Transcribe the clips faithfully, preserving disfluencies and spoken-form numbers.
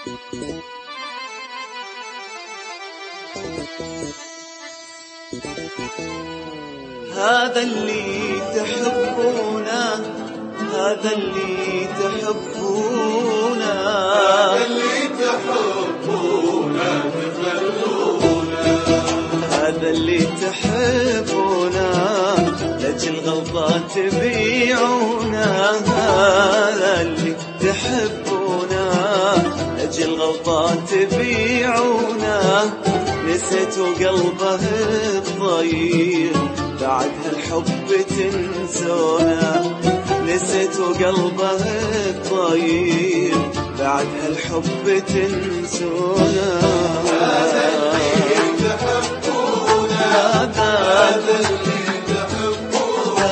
هذا اللي تحبونه، هذا اللي تحبونه، هذا اللي تحبونه تخلونه، هذا اللي تحبونه لأجل غلطة تبيعونه، هذا اللي تحبونه لأجل غلطة تبيعونه، نسيتوا قلبه الضيق بعد هالحب تنسونه، نسيتوا قلبه الضيق بعد هالحب تنسونه. هذا اللي تحبونه، هذا اللي تحبونه،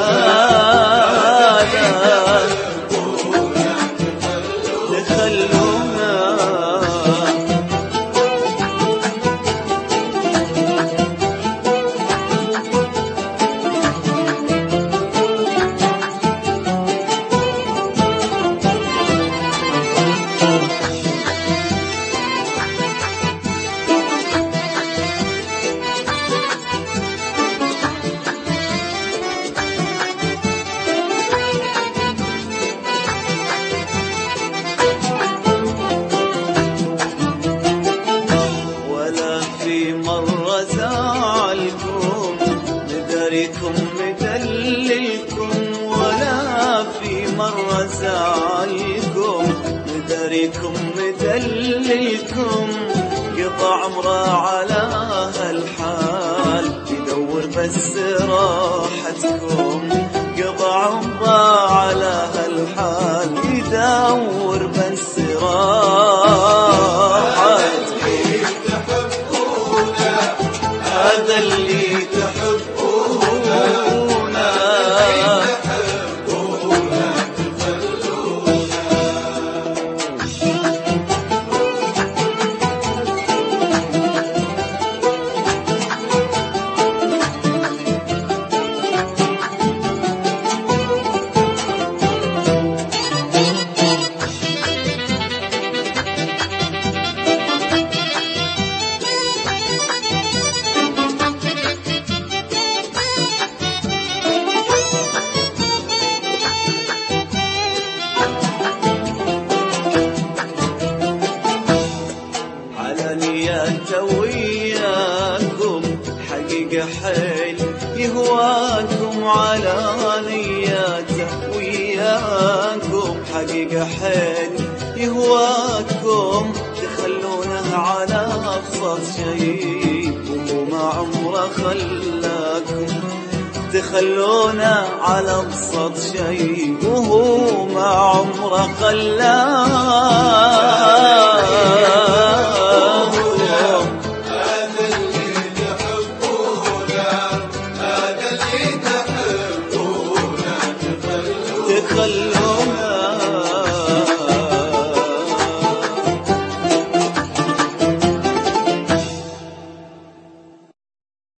هذا تخلونه. مرة زعلكم مداريكم مدللكم، ولا في مرة زعلكم مداريكم مدللكم، قطع عمره على هالحال يدور بس راحتكم، قطع عمره على هالحال يدور بس راحتكم. هذا اللي تحبونه، وياكم حقيقة حيل يهواكم، على نياته وياكم حقيقة حيل يهواكم، تخلونه على أبسط شيء وهو ما عمره خلاكم، تخلونه على أبسط شيء وهو ما عمره خلاكم. تخلونا